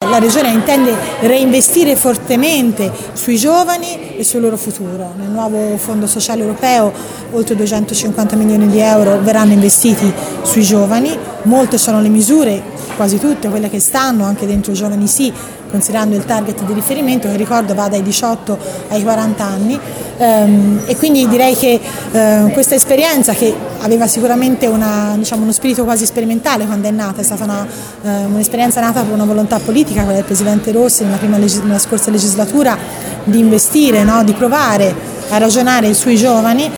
la Regione intende reinvestire fortemente sui giovani e sul loro futuro. Nel nuovo Fondo Sociale Europeo oltre 250 milioni di euro verranno investiti sui giovani, molte sono le misure, quasi tutte quelle che stanno anche dentro Giovani Sì, considerando il target di riferimento che ricordo va dai 18 ai 40 anni, e quindi direi che questa esperienza, che aveva sicuramente uno spirito quasi sperimentale quando è nata, è stata un'esperienza nata per una volontà politica, quella del Presidente Rossi nella scorsa legislatura, di investire, no? Di provare a ragionare sui giovani.